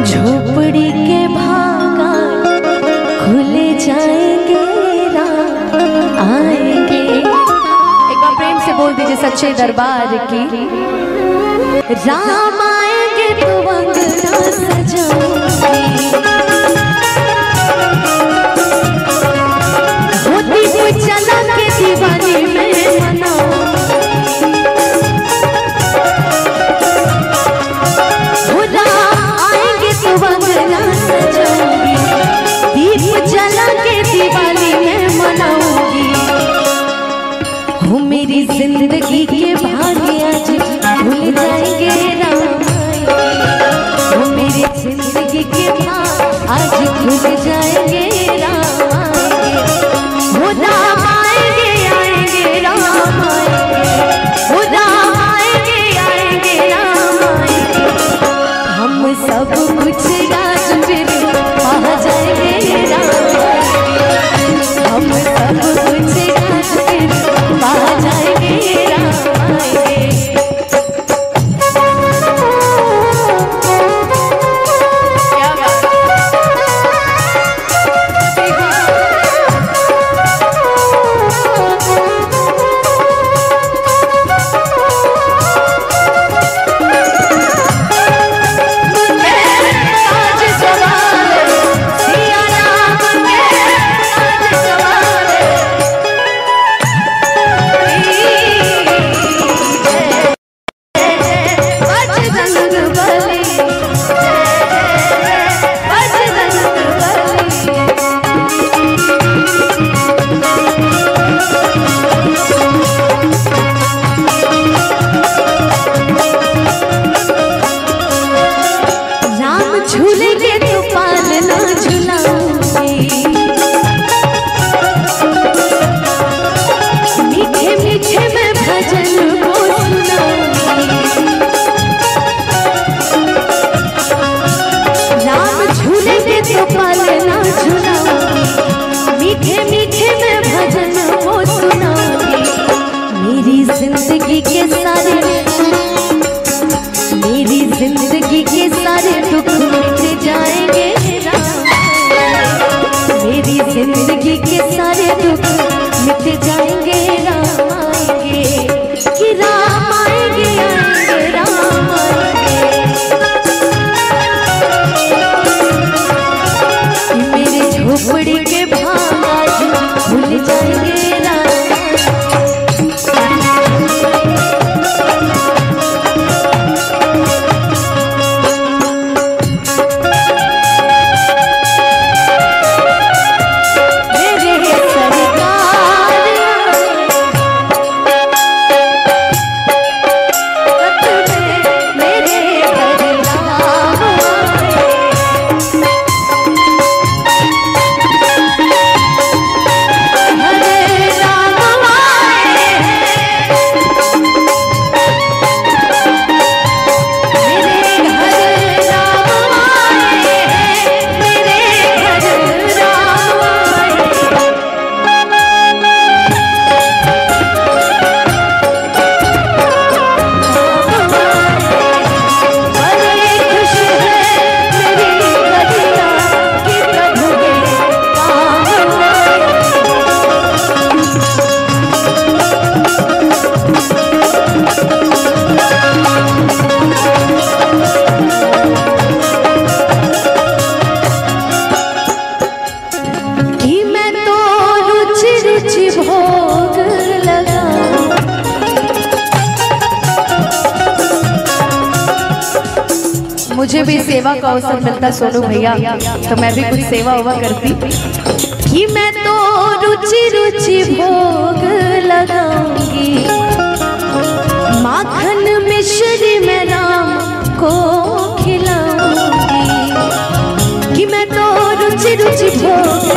झोपड़ी के भागा खुल जाएंगे, राम आएंगे। एक बार प्रेम से बोल दीजिए सच्चे दरबार की। राम आएंगे तो अंगना सजाऊंगी, होती चला के दीवानी में मनाऊंगी। राम आएंगे तो अंगना सजाऊंगी, दीप जला के दिवाली में मनाऊंगी। हो मेरी जिंदगी के भाग्य आज भूल जाएंगे, राम आएंगे। हो मेरी जिंदगी के भाग्य आज खुल जाएंगे, राम आएंगे। हो राम आएंगे, आएंगे राम आएंगे। हो राम आएंगे, आएंगे राम आएंगे। हम सब कुछ आज फिर पा जाएंगे, राम आएंगे। हम सब कुछ आज फिर पा जाएंगे, राम आएंगे। झूलेंगे तो पालना झुलाऊंगी, मीठे मीठे मैं भजन को सुनाऊंगी। राम झूलेंगे तो पालना झुलाऊंगी, मीठे मीठे मैं भजन को सुनाऊंगी। मेरी जिंदगी के सारे, मेरी जिंदगी के सारे दुख मिट जाएंगे, राम आएंगे। मेरी जिंदगी के सारे दुख मिट जाएंगे, राम आएंगे। कि राम आएंगे, आएंगे राम आएंगे। मेरे झोपड़ी के भाग आज भूल जाएंगे, राम मुझे भी सेवा का अवसर मिलता सोनू भैया तो मैं भी कुछ सेवा हुआ करती। कि मैं तो रुचि रुचि भोग लगाऊंगी, माखन मिश्री में राम को खिलाऊंगी। कि मैं तो रुचि रुचि भोग